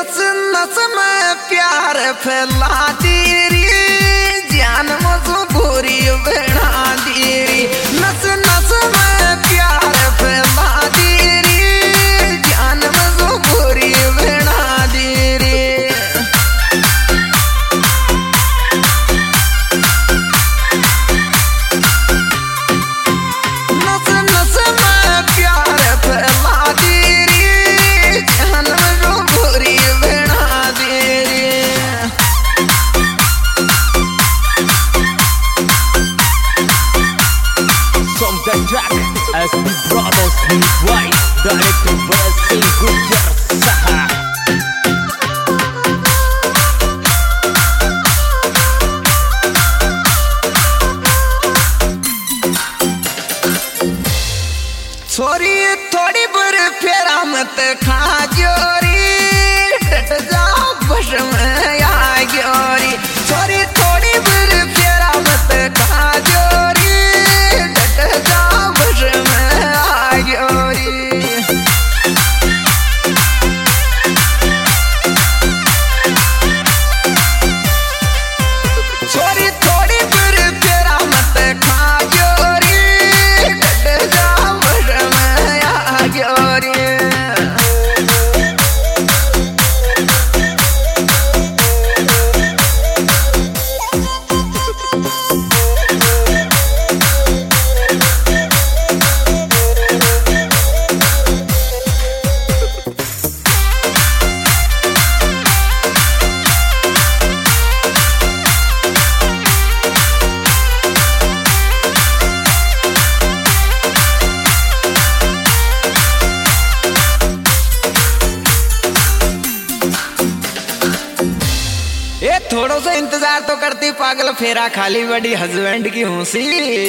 नस नस में प्यार फैला तेरी जान मजबूरी बना तेरी नस नस में प्यार फैला तेरी जान मजबूरी बना तेरी नस नस में प्यार फैला तेरी जान मजबूरी बना तेरी From the track as the brothers White, directed by Gujjar Saha. छोरी थोड़ी बुर फेरा मत खा जोरी डट जाओ बश में आ गोरी छोरी थोड़ी बुर फेरा मत खा जोरी डट जाओ बश में आ गोरी छोरी थोड़ी बुर फेरा मत खा जोरी डट जाओ बश में आ गोरी ये थोड़ा सा इंतजार तो करती पागल फेरा खाली बड़ी हस्बैंड की हूसी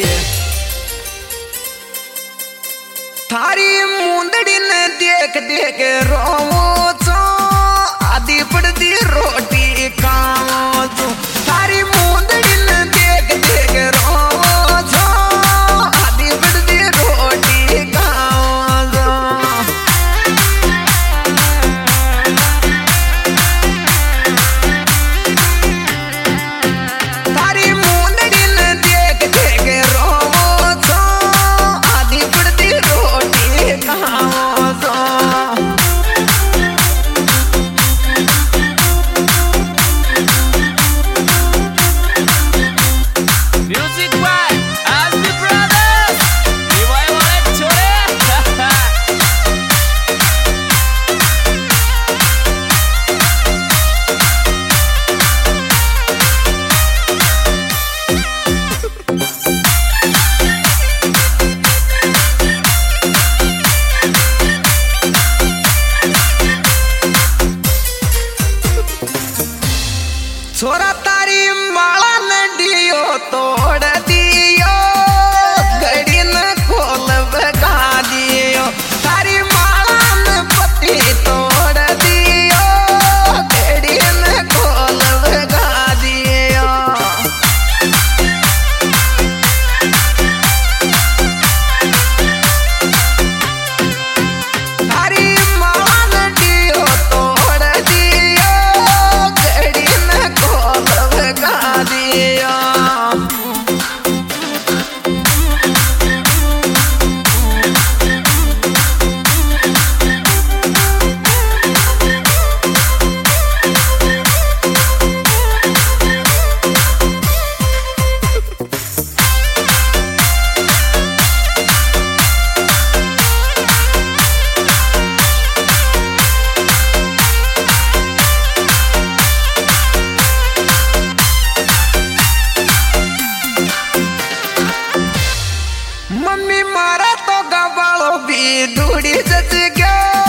थारी मुंदड़ी ने देख देख रोवो चो आधी पड़ती रोटी खाओ चो थारी मुंदड़ी ने देख देख रोवो चो आधी पड़ती रोटी खाओ चो थारी मुंदड़ी ने देख देख रोवो चो आधी पड़ती रोटी खाओ चो Music by as the brothers. Revival at Chore. छोरा तारी माला नडियो तोड़ दियो घड़ी न खोल बगा दियो तारी माला न पति तोड़ दियो घड़ी न खोल बगा दियो तारी माला नडियो तोड़ दियो घड़ी न खोल बगा दियो मम्मी मारा तो गवालो भी ढूंढी जच गया